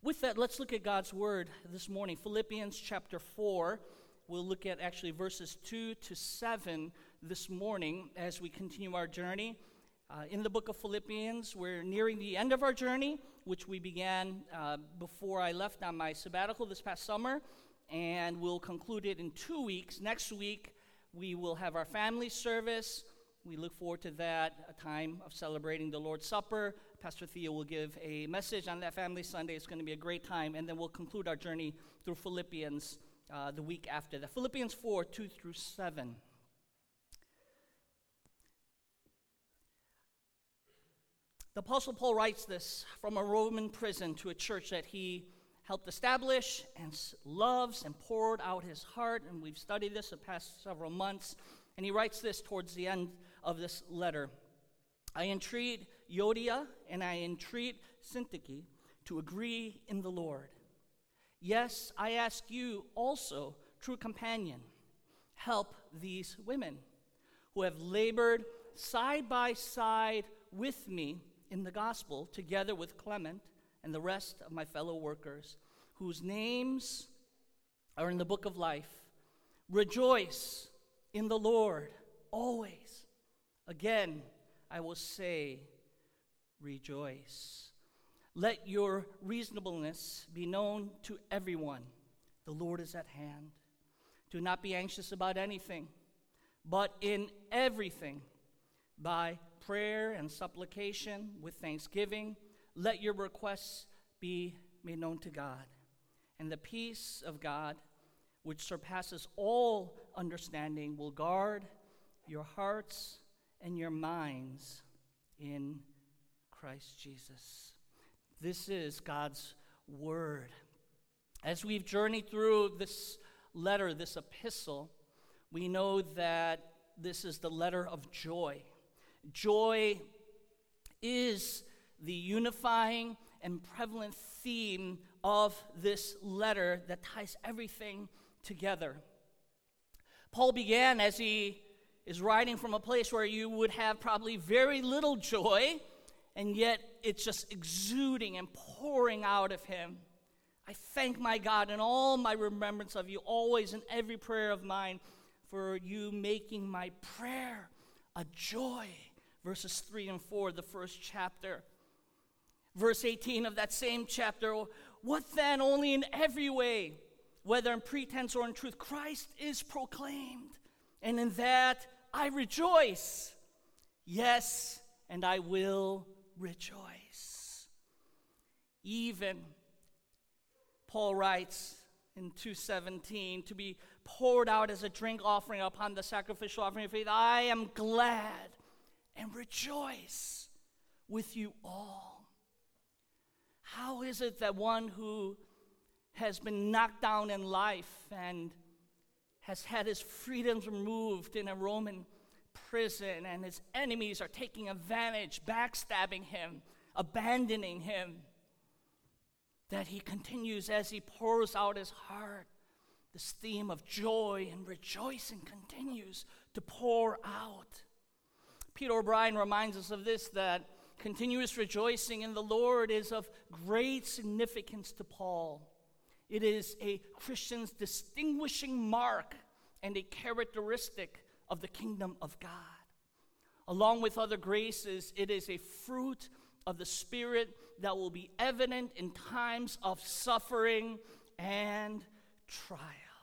With that, let's look at God's Word this morning. Philippians chapter 4. We'll look at actually verses 2 to 7 this morning as we continue our journey. In the book of Philippians, we're nearing the end of our journey, which we began before I left on my sabbatical this past summer, and we'll conclude it in 2 weeks. Next week, we will have our family service. We look forward to that, a time of celebrating the Lord's Supper. Pastor Theo will give a message on that Family Sunday. It's going to be a great time, and then we'll conclude our journey through Philippians the week after that. Philippians 4, 2 through 7. The Apostle Paul writes this from a Roman prison to a church that he helped establish and loves and poured out his heart, and we've studied this the past several months, and he writes this towards the end of this letter. I entreat Euodia and I entreat Syntyche to agree in the Lord. Yes, I ask you also, true companion, help these women who have labored side by side with me in the gospel, together with Clement and the rest of my fellow workers, whose names are in the book of life. Rejoice in the Lord always. Again, I will say, rejoice. Let your reasonableness be known to everyone. The Lord is at hand. Do not be anxious about anything, but in everything, by prayer and supplication with thanksgiving, let your requests be made known to God. And the peace of God, which surpasses all understanding, will guard your hearts and your minds in Christ Jesus. This is God's word. As we've journeyed through this letter, this epistle, we know that this is the letter of joy. Joy is the unifying and prevalent theme of this letter that ties everything together. Paul began as he is writing from a place where you would have probably very little joy, and yet it's just exuding and pouring out of him. I thank my God in all my remembrance of you, always in every prayer of mine, for you making my prayer a joy. Verses 3 and 4, the first chapter. Verse 18 of that same chapter, what then? Only in every way, whether in pretense or in truth, Christ is proclaimed, and in that I rejoice. Yes, and I will rejoice. Even, Paul writes in 2:17, to be poured out as a drink offering upon the sacrificial offering of faith, I am glad and rejoice with you all. How is it that one who has been knocked down in life and has had his freedoms removed in a Roman prison, and his enemies are taking advantage, backstabbing him, abandoning him, that he continues as he pours out his heart, this theme of joy and rejoicing continues to pour out. Peter O'Brien reminds us of this, that continuous rejoicing in the Lord is of great significance to Paul. It is a Christian's distinguishing mark and a characteristic of the kingdom of God. Along with other graces, it is a fruit of the Spirit that will be evident in times of suffering and trial.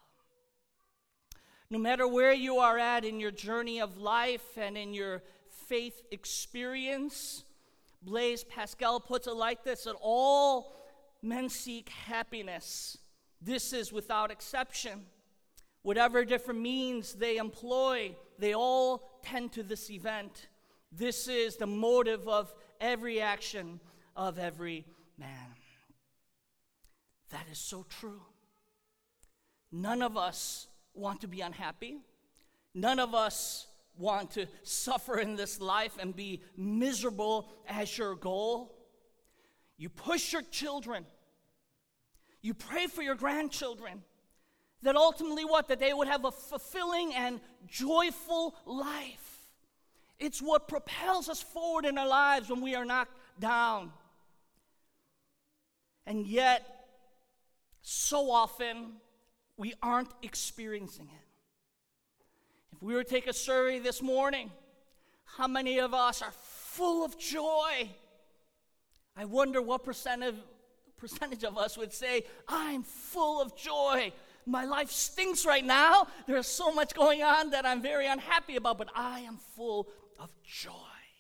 No matter where you are at in your journey of life and in your faith experience, Blaise Pascal puts it like this, that all men seek happiness. This is without exception. Whatever different means they employ, they all tend to this event. This is the motive of every action of every man. That is so true. None of us want to be unhappy. None of us want to suffer in this life and be miserable as your goal. You push your children. You pray for your grandchildren. That ultimately what? That they would have a fulfilling and joyful life. It's what propels us forward in our lives when we are knocked down. And yet, so often, we aren't experiencing it. If we were to take a survey this morning, how many of us are full of joy? I wonder what percentage of us would say, I'm full of joy. My life stinks right now. There's so much going on that I'm very unhappy about, but I am full of joy.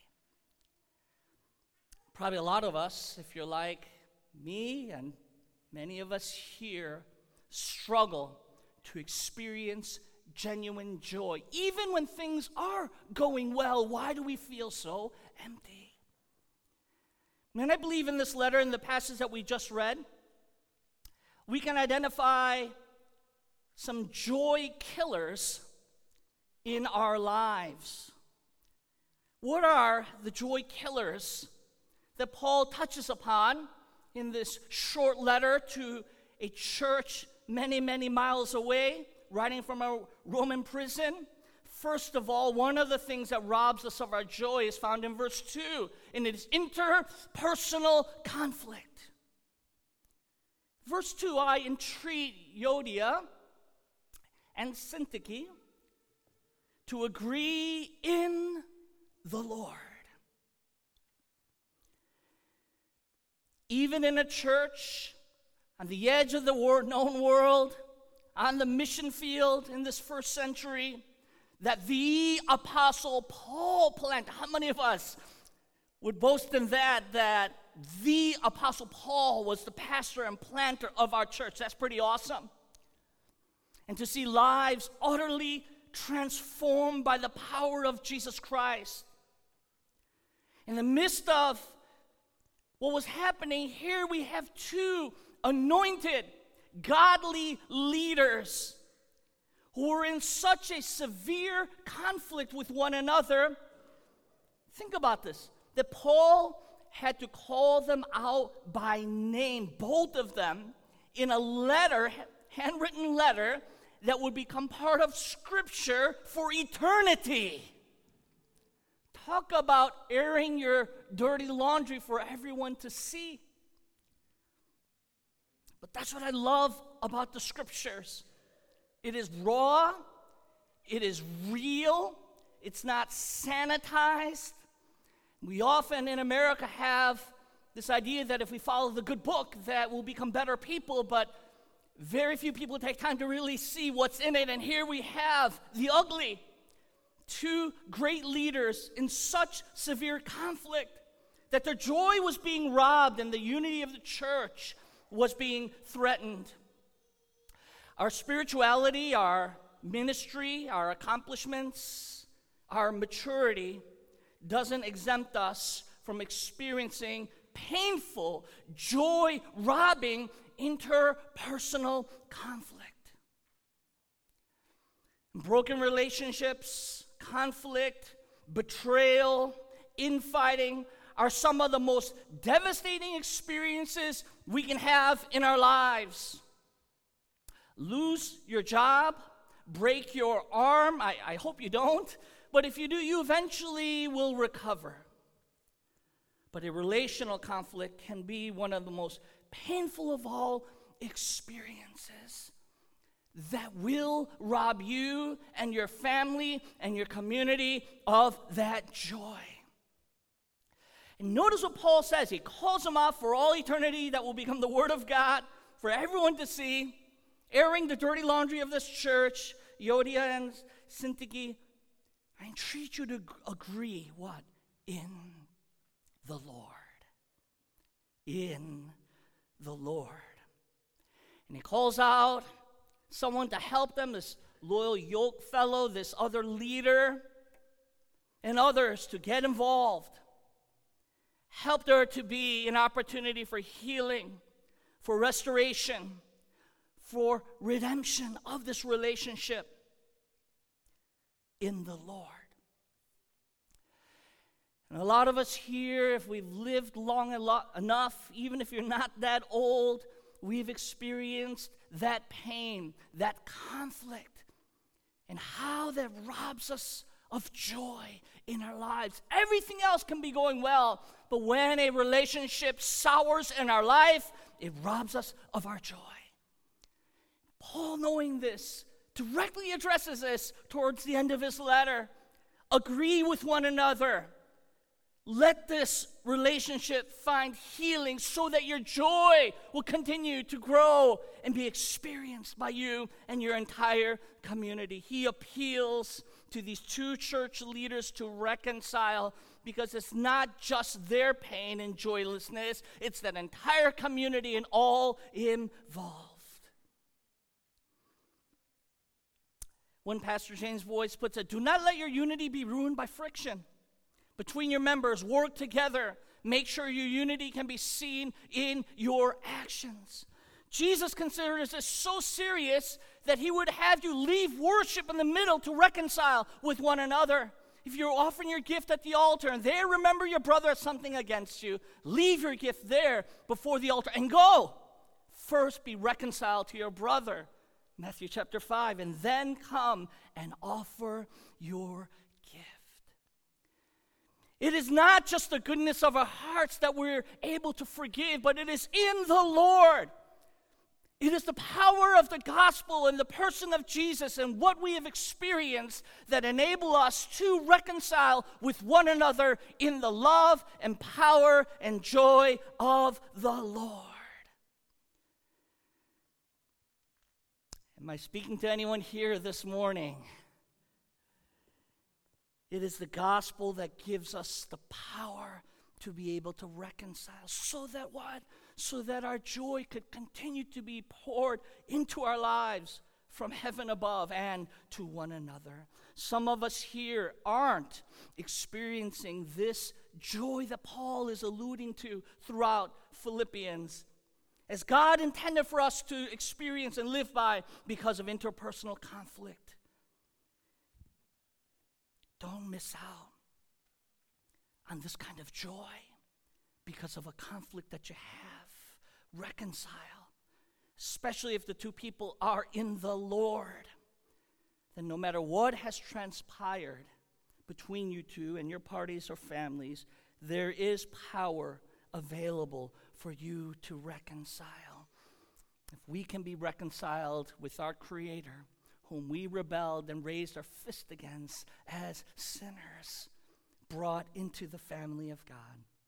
Probably a lot of us, if you're like me and many of us here, struggle to experience genuine joy. Even when things are going well, why do we feel so empty? And I believe in this letter, in the passage that we just read, we can identify some joy killers in our lives. What are the joy killers that Paul touches upon in this short letter to a church many, many miles away, writing from a Roman prison? First of all, one of the things that robs us of our joy is found in verse 2, and it is interpersonal conflict. Verse 2, I entreat Euodia and Syntyche to agree in the Lord. Even in a church on the edge of the known world, on the mission field in this first century, that the Apostle Paul planted. How many of us would boast in that the Apostle Paul was the pastor and planter of our church? That's pretty awesome. And to see lives utterly transformed by the power of Jesus Christ. In the midst of what was happening, here we have two anointed, godly leaders who were in such a severe conflict with one another. Think about this, that Paul had to call them out by name, both of them, in a letter, handwritten letter, that would become part of Scripture for eternity. Talk about airing your dirty laundry for everyone to see. But that's what I love about the Scriptures. It is raw, it is real, it's not sanitized. We often in America have this idea that if we follow the good book, that we'll become better people, but very few people take time to really see what's in it. And here we have the ugly. Two great leaders in such severe conflict that their joy was being robbed and the unity of the church was being threatened. Our spirituality, our ministry, our accomplishments, our maturity doesn't exempt us from experiencing painful, joy-robbing interpersonal conflict. Broken relationships, conflict, betrayal, infighting are some of the most devastating experiences we can have in our lives. Lose your job, break your arm, I hope you don't, but if you do, you eventually will recover. But a relational conflict can be one of the most painful of all experiences that will rob you and your family and your community of that joy. And notice what Paul says. He calls them out for all eternity that will become the Word of God for everyone to see, airing the dirty laundry of this church, Euodia and Syntyche. I entreat you to agree, what? In the Lord. In the Lord. And he calls out someone to help them, this loyal yoke fellow, this other leader, and others to get involved. Help there to be an opportunity for healing, for restoration, for redemption of this relationship in the Lord. And a lot of us here, if we've lived long enough, even if you're not that old, we've experienced that pain, that conflict, and how that robs us of joy in our lives. Everything else can be going well, but when a relationship sours in our life, it robs us of our joy. Paul, knowing this, directly addresses this towards the end of his letter. Agree with one another. Let this relationship find healing so that your joy will continue to grow and be experienced by you and your entire community. He appeals to these two church leaders to reconcile, because it's not just their pain and joylessness, it's that entire community and all involved. When Pastor James Boyce puts it, do not let your unity be ruined by friction between your members. Work together. Make sure your unity can be seen in your actions. Jesus considers this so serious that he would have you leave worship in the middle to reconcile with one another. If you're offering your gift at the altar and there remember your brother has something against you, leave your gift there before the altar and go. First be reconciled to your brother, Matthew chapter 5, and then come and offer your gift. It is not just the goodness of our hearts that we're able to forgive, but it is in the Lord. It is the power of the gospel and the person of Jesus and what we have experienced that enable us to reconcile with one another in the love and power and joy of the Lord. Am I speaking to anyone here this morning? It is the gospel that gives us the power to be able to reconcile. So that what? So that our joy could continue to be poured into our lives from heaven above and to one another. Some of us here aren't experiencing this joy that Paul is alluding to throughout Philippians, as God intended for us to experience and live by because of interpersonal conflict. Don't miss out on this kind of joy because of a conflict that you have. Reconcile, especially if the two people are in the Lord. Then no matter what has transpired between you two and your parties or families, there is power available for you to reconcile. If we can be reconciled with our Creator, whom we rebelled and raised our fist against as sinners, brought into the family of God,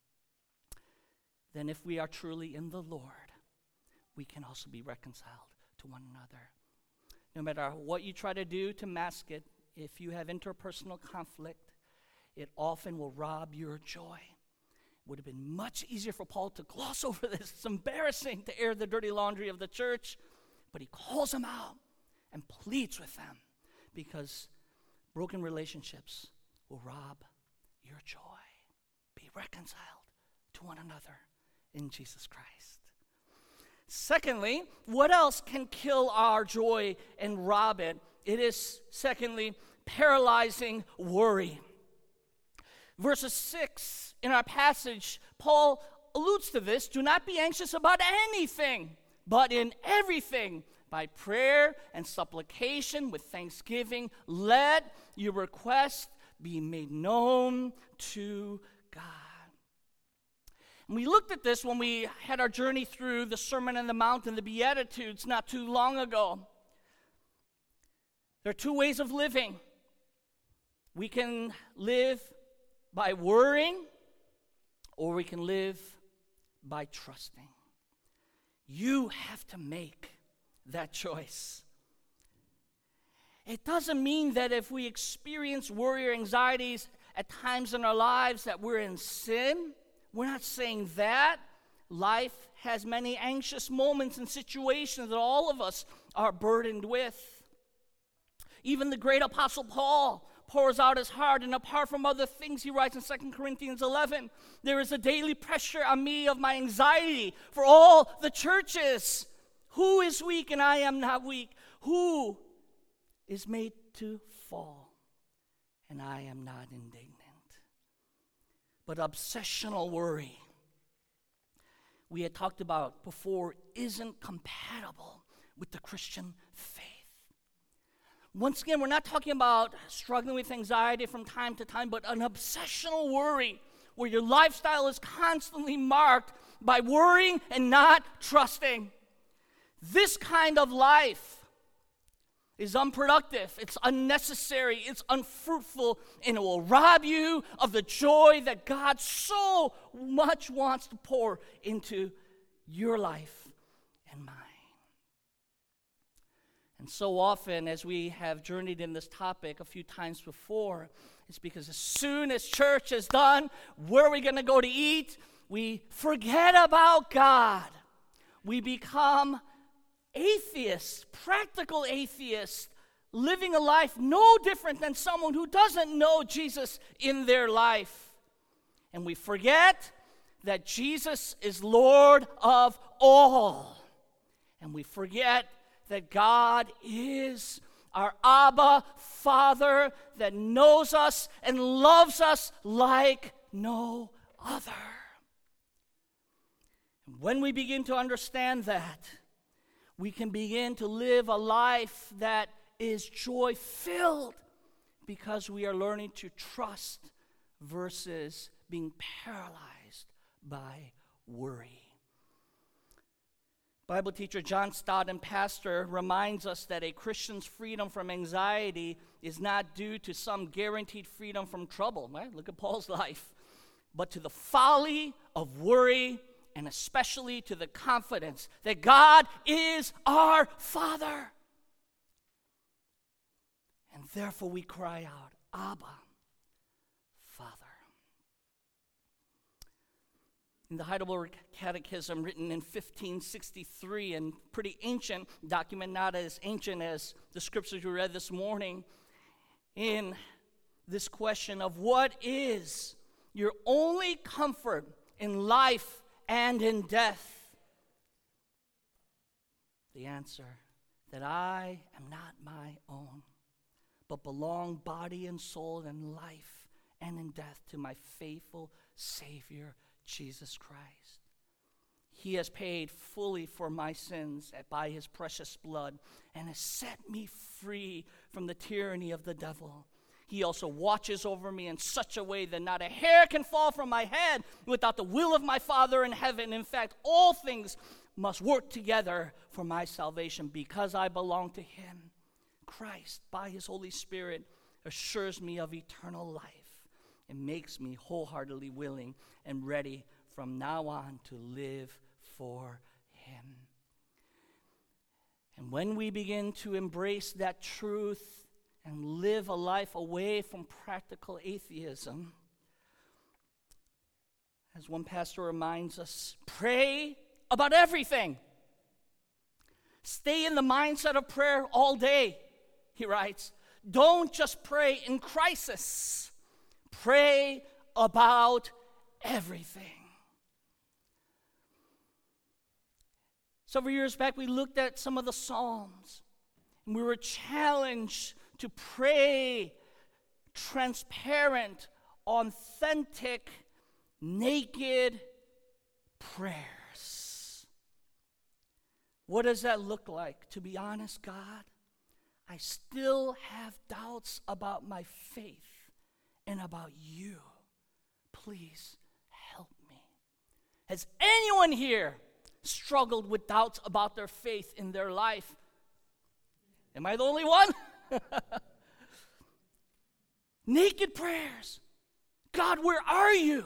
then if we are truly in the Lord, we can also be reconciled to one another. No matter what you try to do to mask it, if you have interpersonal conflict, it often will rob your joy. It would have been much easier for Paul to gloss over this. It's embarrassing to air the dirty laundry of the church, but he calls them out and pleads with them, because broken relationships will rob your joy. Be reconciled to one another in Jesus Christ. Secondly, what else can kill our joy and rob it? It is, secondly, paralyzing worry. Verses 6 in our passage, Paul alludes to this. Do not be anxious about anything, but in everything, by prayer and supplication with thanksgiving, let your request be made known to God. And we looked at this when we had our journey through the Sermon on the Mount and the Beatitudes not too long ago. There are two ways of living. We can live by worrying, or we can live by trusting. You have to make that choice. It doesn't mean that if we experience worry or anxieties at times in our lives that we're in sin. We're not saying that. Life has many anxious moments and situations that all of us are burdened with. Even the great Apostle Paul pours out his heart, and apart from other things, he writes in 2 Corinthians 11, there is a daily pressure on me of my anxiety for all the churches. Who is weak and I am not weak? Who is made to fall and I am not indignant? But obsessional worry, we had talked about before, isn't compatible with the Christian faith. Once again, we're not talking about struggling with anxiety from time to time, but an obsessional worry where your lifestyle is constantly marked by worrying and not trusting. This kind of life is unproductive, it's unnecessary, it's unfruitful, and it will rob you of the joy that God so much wants to pour into your life and mine. And so often, as we have journeyed in this topic a few times before, it's because as soon as church is done, where are we going to go to eat? We forget about God. We become atheists, practical atheists, living a life no different than someone who doesn't know Jesus in their life. And we forget that Jesus is Lord of all. And we forget that God is our Abba Father that knows us and loves us like no other. And when we begin to understand that, we can begin to live a life that is joy-filled because we are learning to trust versus being paralyzed by worry. Bible teacher John Stott and pastor reminds us that a Christian's freedom from anxiety is not due to some guaranteed freedom from trouble. Right? Look at Paul's life. But to the folly of worry, and especially to the confidence that God is our Father. And therefore we cry out, Abba, Father. In the Heidelberg Catechism, written in 1563, and pretty ancient document, not as ancient as the scriptures we read this morning, in this question of what is your only comfort in life and in death? The answer, that I am not my own, but belong body and soul and life and in death to my faithful Savior, Jesus Christ. He has paid fully for my sins by his precious blood and has set me free from the tyranny of the devil. He also watches over me in such a way that not a hair can fall from my head without the will of my Father in heaven. In fact, all things must work together for my salvation because I belong to him. Christ, by his Holy Spirit, assures me of eternal life and makes me wholeheartedly willing and ready from now on to live for him. And when we begin to embrace that truth and live a life away from practical atheism, as one pastor reminds us, pray about everything. Stay in the mindset of prayer all day, he writes. Don't just pray in crisis. Pray about everything. Several years back, we looked at some of the Psalms, and we were challenged to pray transparent, authentic, naked prayers. What does that look like? To be honest, God, I still have doubts about my faith and about you. Please help me. Has anyone here struggled with doubts about their faith in their life? Am I the only one? Naked prayers. God, where are you?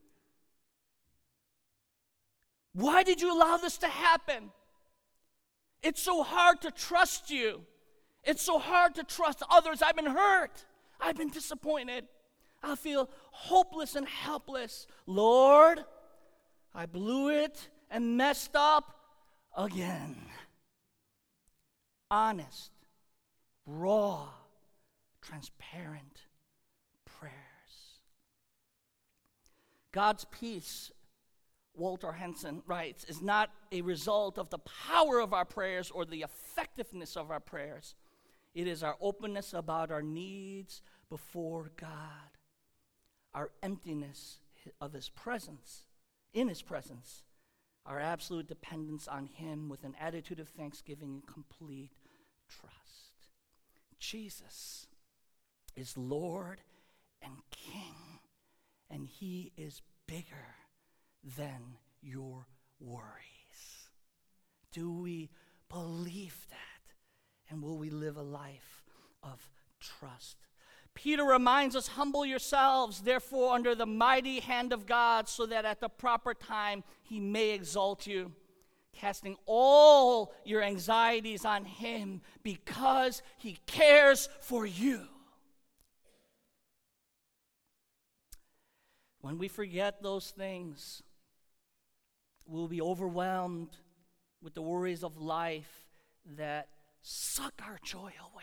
Why did you allow this to happen? It's so hard to trust you. It's so hard to trust others. I've been hurt. I've been disappointed. I feel hopeless and helpless. Lord, I blew it and messed up again. Honest, raw, transparent prayers. God's peace, Walter Hansen writes, is not a result of the power of our prayers or the effectiveness of our prayers. It is our openness about our needs before God, our emptiness of his presence, in his presence, our absolute dependence on him with an attitude of thanksgiving and complete trust. Jesus is Lord and King, and he is bigger than your worries. Do we believe that? And will we live a life of trust? Peter reminds us, humble yourselves, therefore, under the mighty hand of God, so that at the proper time he may exalt you, casting all your anxieties on him because he cares for you. When we forget those things, we'll be overwhelmed with the worries of life that suck our joy away.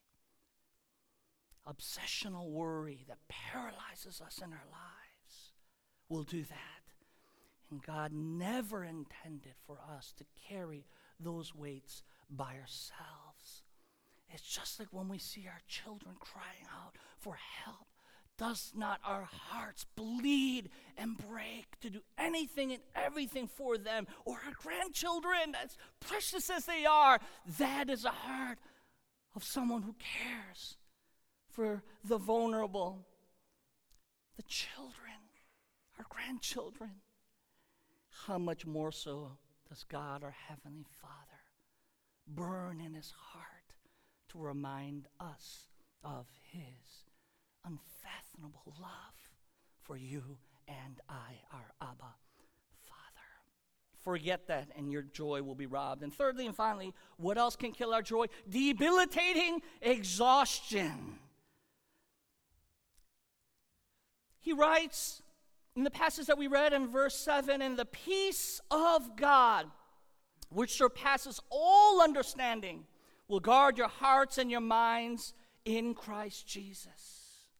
Obsessional worry that paralyzes us in our lives will do that. And God never intended for us to carry those weights by ourselves. It's just like when we see our children crying out for help. Does not our hearts bleed and break to do anything and everything for them? Or our grandchildren, as precious as they are, that is a heart of someone who cares for the vulnerable, the children, our grandchildren. How much more so does God, our Heavenly Father, burn in his heart to remind us of his unfathomable love for you and I, our Abba Father. Forget that and your joy will be robbed. And thirdly and finally, what else can kill our joy? Debilitating exhaustion. He writes in the passage that we read in verse 7, and the peace of God, which surpasses all understanding, will guard your hearts and your minds in Christ Jesus.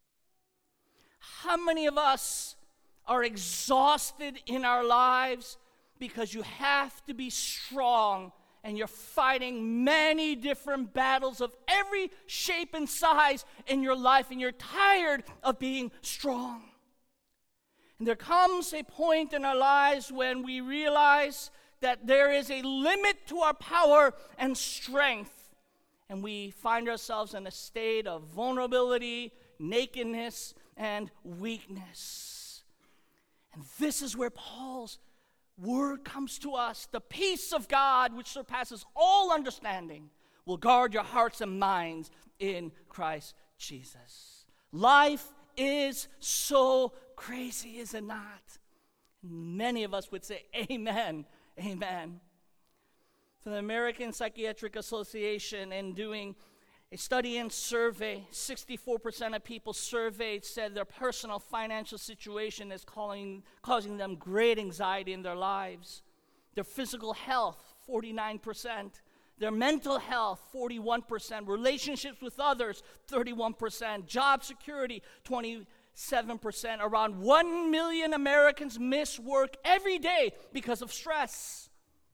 How many of us are exhausted in our lives because you have to be strong and you're fighting many different battles of every shape and size in your life and you're tired of being strong? And there comes a point in our lives when we realize that there is a limit to our power and strength, and we find ourselves in a state of vulnerability, nakedness, and weakness. And this is where Paul's word comes to us. The peace of God, which surpasses all understanding, will guard your hearts and minds in Christ Jesus. Life is so crazy, is it not? Many of us would say, amen, amen. So the American Psychiatric Association, in doing a study and survey, 64% of people surveyed said their personal financial situation is causing them great anxiety in their lives. Their physical health, 49%. Their mental health, 41%. Relationships with others, 31%. Job security, 27%. Around 1 million Americans miss work every day because of stress.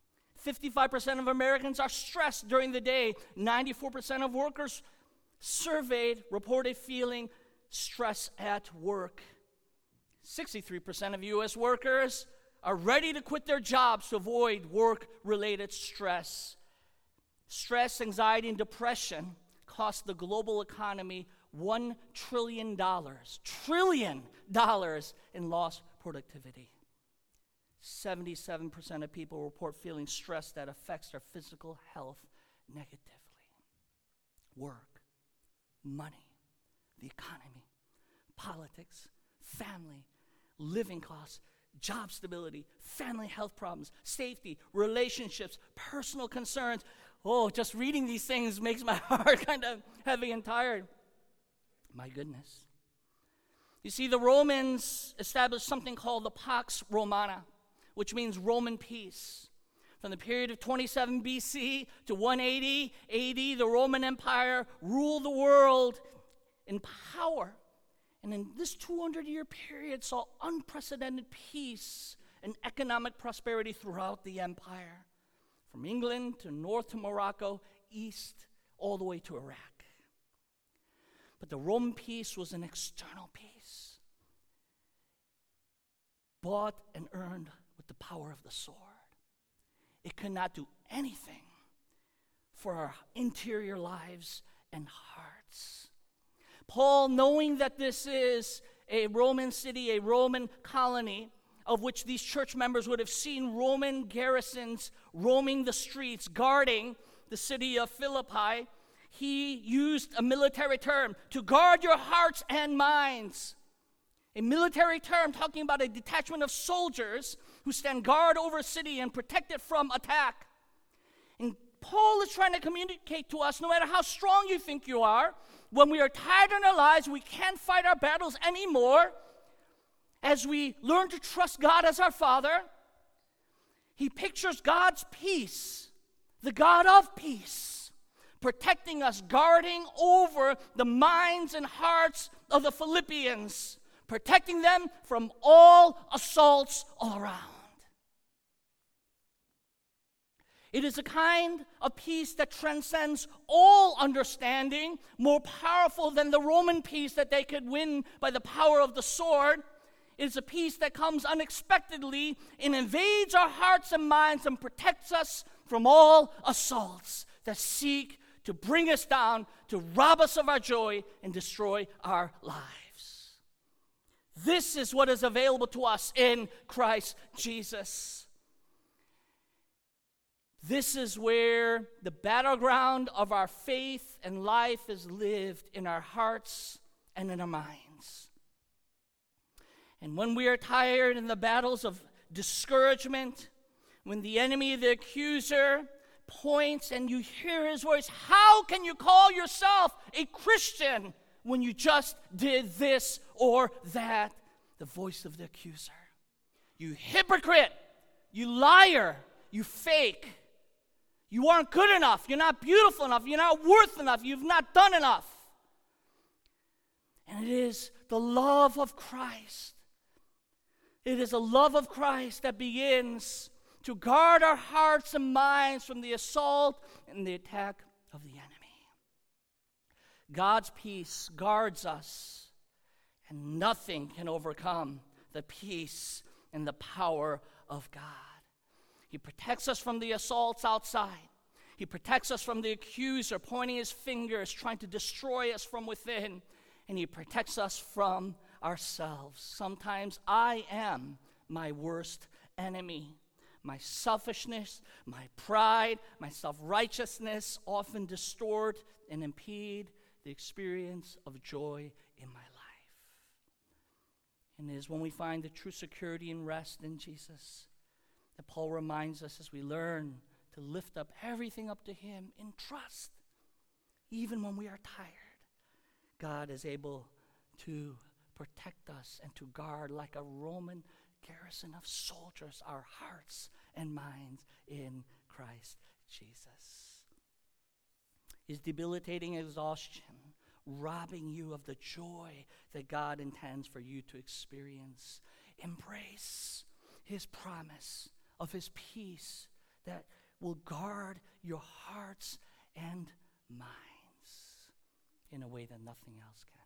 55% of Americans are stressed during the day. 94% of workers surveyed reported feeling stress at work. 63% of U.S. workers are ready to quit their jobs to avoid work-related stress. Stress, anxiety, and depression cost the global economy $1 trillion in lost productivity. 77% of people report feeling stress that affects their physical health negatively. Work, money, the economy, politics, family, living costs, job stability, family health problems, safety, relationships, personal concerns. Oh, just reading these things makes my heart kind of heavy and tired. My goodness. You see, the Romans established something called the Pax Romana, which means Roman peace. From the period of 27 BC to 180 AD, the Roman Empire ruled the world in power. And in this 200-year period saw unprecedented peace and economic prosperity throughout the empire. From England to north to Morocco, east, all the way to Iraq. But the Roman peace was an external peace, bought and earned with the power of the sword. It could not do anything for our interior lives and hearts. Paul, knowing that this is a Roman city, a Roman colony, of which these church members would have seen Roman garrisons roaming the streets, guarding the city of Philippi, he used a military term, to guard your hearts and minds. A military term talking about a detachment of soldiers who stand guard over a city and protect it from attack. And Paul is trying to communicate to us, no matter how strong you think you are, when we are tired in our lives, we can't fight our battles anymore. As we learn to trust God as our Father, he pictures God's peace, the God of peace, protecting us, guarding over the minds and hearts of the Philippians, protecting them from all assaults all around. It is a kind of peace that transcends all understanding, more powerful than the Roman peace that they could win by the power of the sword. It is a peace that comes unexpectedly and invades our hearts and minds and protects us from all assaults that seek to bring us down, to rob us of our joy, and destroy our lives. This is what is available to us in Christ Jesus. This is where the battleground of our faith and life is lived, in our hearts and in our minds. And when we are tired in the battles of discouragement, when the enemy, the accuser, points and you hear his voice, how can you call yourself a Christian when you just did this or that? The voice of the accuser. You hypocrite, you liar, you fake. You aren't good enough, you're not beautiful enough, you're not worth enough, you've not done enough. And it is the love of Christ. It is a love of Christ that begins to guard our hearts and minds from the assault and the attack of the enemy. God's peace guards us, and nothing can overcome the peace and the power of God. He protects us from the assaults outside. He protects us from the accuser pointing his fingers, trying to destroy us from within. And he protects us from ourselves. Sometimes I am my worst enemy. My selfishness, my pride, my self-righteousness often distort and impede the experience of joy in my life. And it is when we find the true security and rest in Jesus that Paul reminds us, as we learn to lift up everything up to him in trust, even when we are tired, God is able to protect us and to guard like a Roman garrison of soldiers our hearts and minds in Christ Jesus. Is debilitating exhaustion robbing you of the joy that God intends for you to experience? Embrace his promise of his peace that will guard your hearts and minds in a way that nothing else can.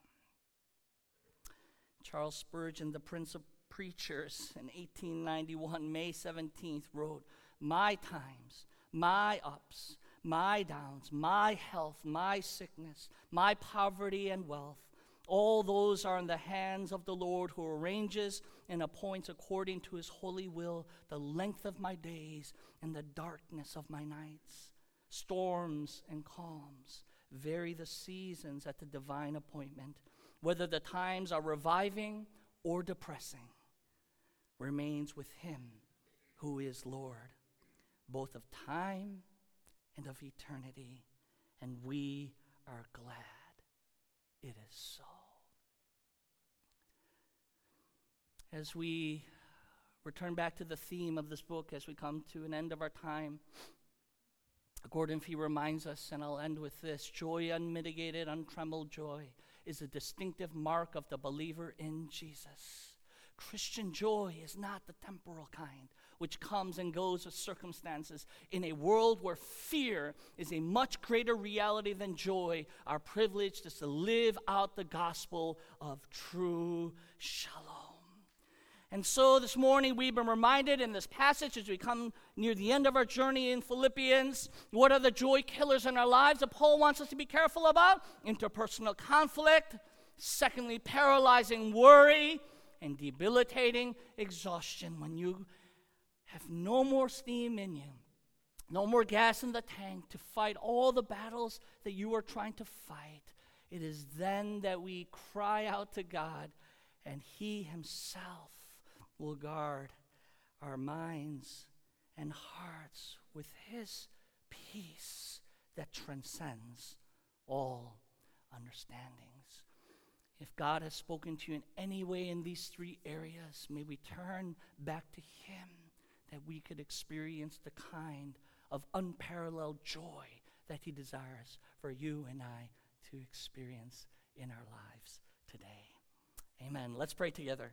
Charles Spurgeon, the Prince of Preachers, in 1891, May 17th, wrote, "My times, my ups, my downs, my health, my sickness, my poverty and wealth, all those are in the hands of the Lord, who arranges and appoints according to his holy will the length of my days and the darkness of my nights. Storms and calms vary the seasons at the divine appointment. Whether the times are reviving or depressing, remains with him who is Lord, both of time and of eternity, and we are glad it is so." As we return back to the theme of this book, as we come to an end of our time, Gordon Fee reminds us, and I'll end with this: joy, unmitigated, untrembled joy, is a distinctive mark of the believer in Jesus. Christian joy is not the temporal kind, which comes and goes with circumstances. In a world where fear is a much greater reality than joy, our privilege is to live out the gospel of true shalom. And so this morning we've been reminded in this passage, as we come near the end of our journey in Philippians, what are the joy killers in our lives that Paul wants us to be careful about? Interpersonal conflict. Secondly, paralyzing worry. and debilitating exhaustion, when you have no more steam in you, no more gas in the tank to fight all the battles that you are trying to fight, it is then that we cry out to God, and He Himself will guard our minds and hearts with His peace that transcends all understandings. If God has spoken to you in any way in these three areas, may we turn back to Him, that we could experience the kind of unparalleled joy that He desires for you and I to experience in our lives today. Amen. Let's pray together.